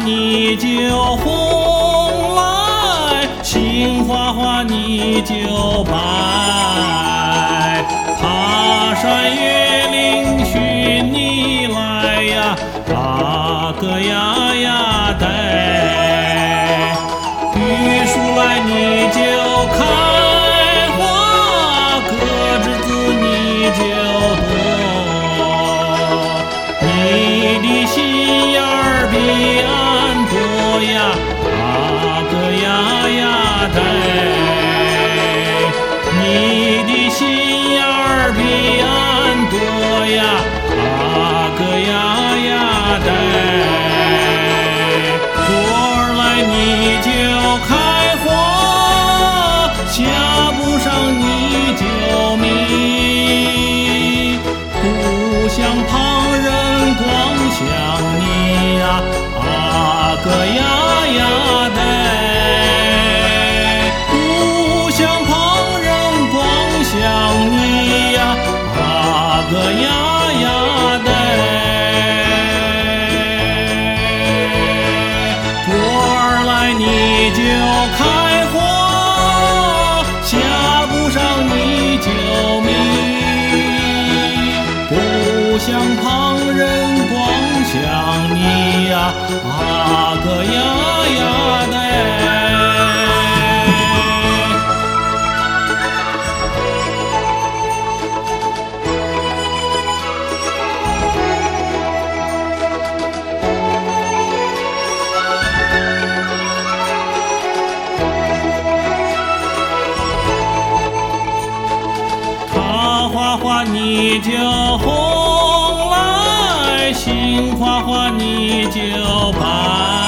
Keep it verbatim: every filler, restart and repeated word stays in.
你就红来，杏花花你就白。爬山越岭寻你来呀，啊个呀呀呆。玉树来你就开花，葛枝子你就多。你的心眼儿比俺多呀，啊个呀呀呆。你的心眼儿比俺多呀，啊个呀呀呆。果儿来你就开花，下不上你就迷。不像旁人光想你呀，啊个呀呀呆。不像旁人光想你呀，啊个呀呀呆。果儿来你就开花，下不上你就迷。不像旁人光想你呀，啊个呀呀呆。桃花花你就红来，杏花花你就白。